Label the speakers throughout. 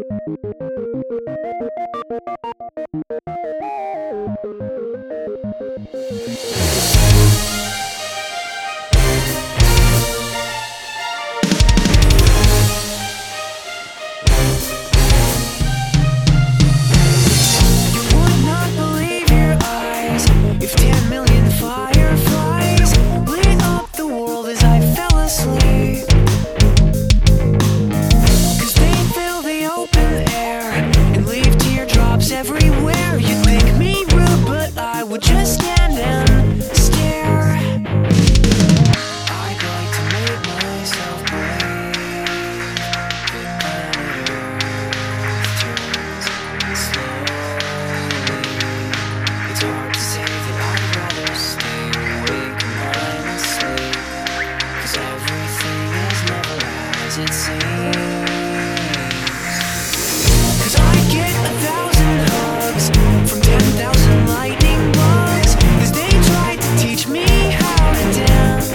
Speaker 1: would not believe your eyes if 10 million fireflies lit up the world as I fell asleep. 'Cause they fill the open air and leave teardrops everywhere. You'd think me rude, but I would just stand and stare. I'd like to make myself believe that planet Earth turns slowly. It's hard to say that I'd rather stay awake when I'm asleep, 'cause everything is never as it seems. 'Cause I get 1,000 hugs from 10,000 lightning bugs as they try to teach me how to dance.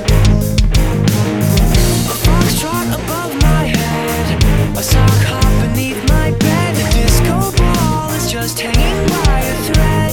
Speaker 1: A foxtrot above my head, a sock hop beneath my bed, a disco ball is just hanging by a thread.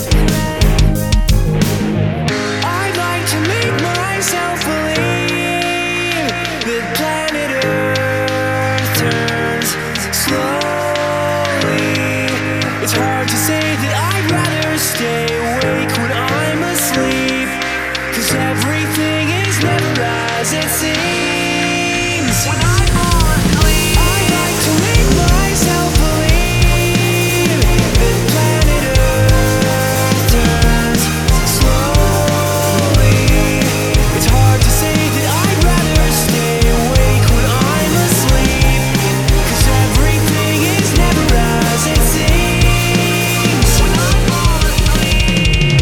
Speaker 1: I'd like to make myself believe that planet Earth turns slowly. It's hard to say that I'd rather stay awake when I'm asleep, 'cause everything is never as it seems. When I'm on leave, I'd like to make myself believe that planet Earth turns slowly. It's hard to say that I'd rather stay awake when I'm asleep, 'cause everything is never as it seems. When I'm on leave,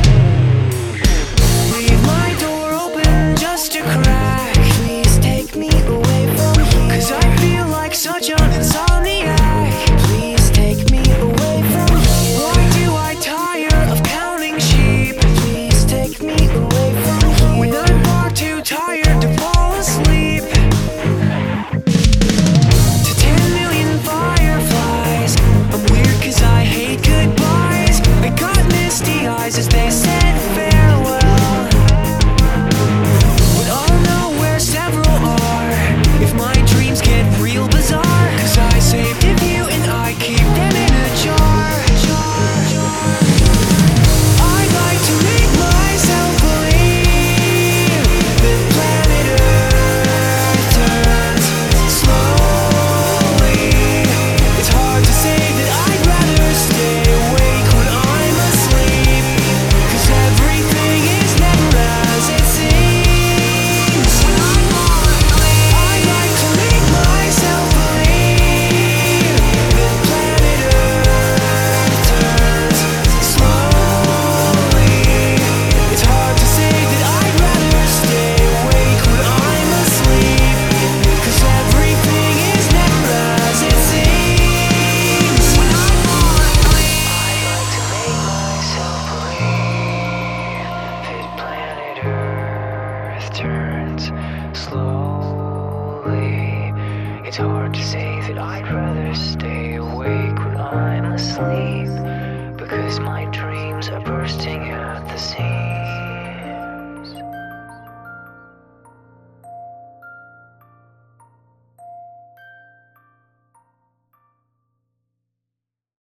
Speaker 1: leave my door open just a crack. Please take me away from here, 'cause I feel like such an insomniac. Please take me away from here. Why do I tire of counting sheep? Please take me away from here, when I'm far too tired to fall asleep. To 10 million fireflies, I'm weird 'cause I hate goodbyes. I got misty eyes as they said farewell, but I'll know where several are if my dreams get real bizarre, 'cause I saved a few and I keep them in a jar. I'd like to make myself believe that planet Earth turns slowly. It's hard to say that I'd rather stay awake when I'm asleep, 'cause everything is never as it seems. When I'm on leave, I'd like to make myself believe that planet Earth turns slowly. It's hard to say that I'd rather stay awake when I'm asleep, 'cause everything is never as it seems. When I'm on leave, I'd like to make myself believe that planet Earth turns slowly. It's hard to say that I'd rather stay awake when I'm asleep, because my dreams are bursting at the seams.